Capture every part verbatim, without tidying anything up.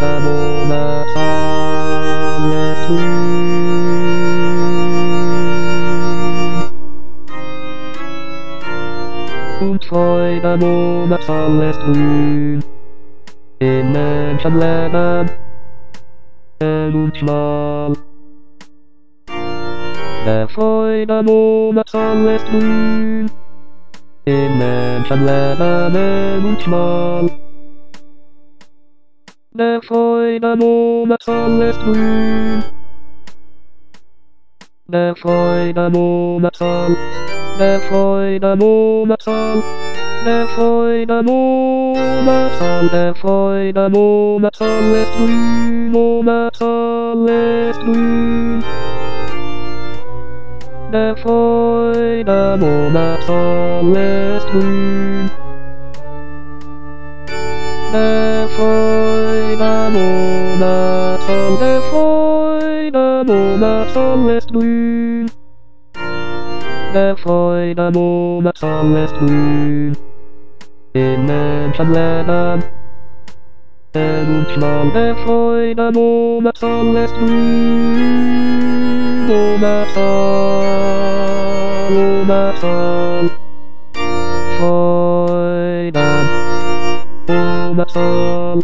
da mona sale und Freude mona alles grün. In Menschenleben hell und schmal. Der Freude mona alles grün. In Menschenleben hell und schmal. Der Freude mona alles grün. Der Freude mona Sal, der Freude mona Sal, der Freude mona Sal, der Freude mona Sal ist grün, mona Sal ist grün. Der Freude mona Sal ist grün. Der Freude mona Sal, der Freude mona Sal ist grün. Der Freude mona Sal ist grün. In Menschenleben hell und schmal. Der Freude mona Sal ist grün. Mona Sal, mona Sal. Freude mona Sal.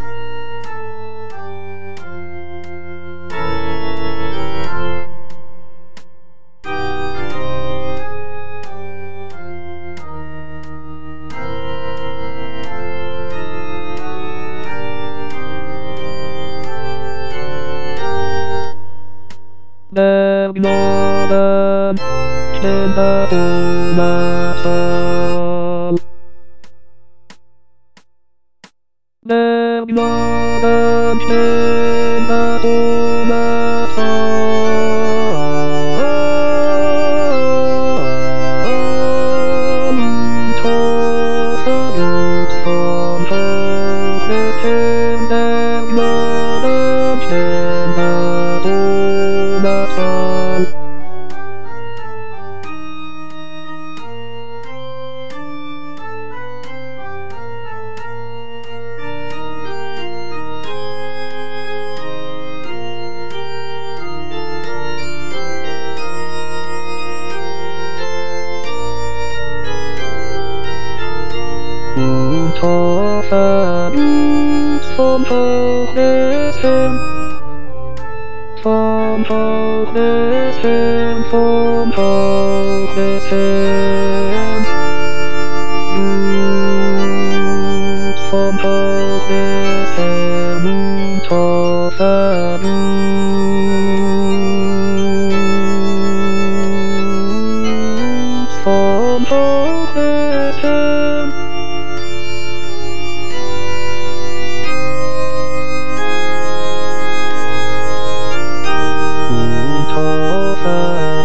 Der Gnaden stille ohne Sal. Der Gnaden stille ohne Sal. Und hoffet vom Hoch des Herrn. Der Gnaden stille ohne Sal. Und hoffet vom Hoch des Herrn. Vom Hoch des Herrn, vom Hoch des Herrn. Gut vom Hoch des Herrn und hoffet gut vom Hoch des Herrn. Und hoffet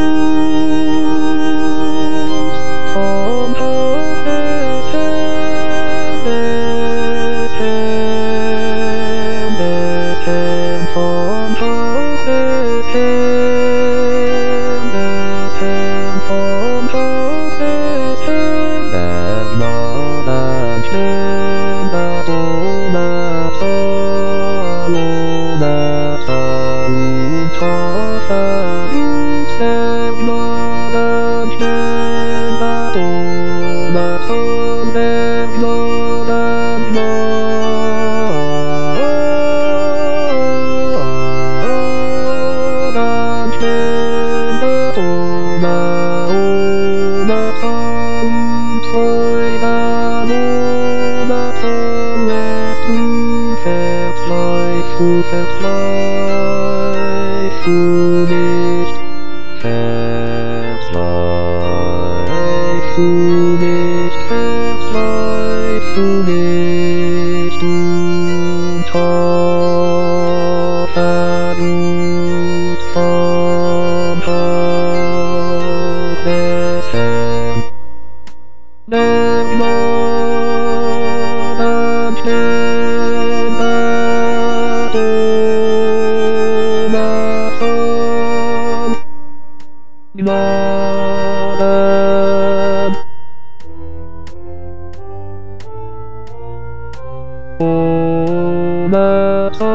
gut vom Hoch des Herrn, des Herrn, des Herrn, vom Hoch des Herrn, des Herrn, vom Hoch des Herrn. Der Gnaden stille ohne Sal, ohne Sal. Und hoffet gut, der Gnaden stille ohne Sal, der Gnaden, Gnaden stille ohne, ohne Sal. Und Freude ohne Sal ist grün. Verzweifelt du, verzweifelt du nicht, verzweifelt du nicht, verzweifelt du nicht. Und hoffet gut vom Hoch des Herrn. Der Gnaden stille ohne Sal. Gnaden ohne Sal.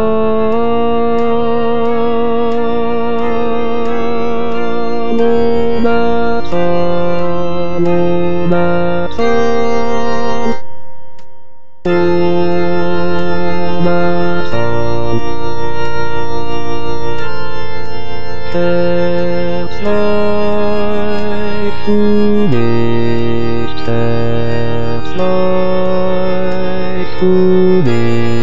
to me.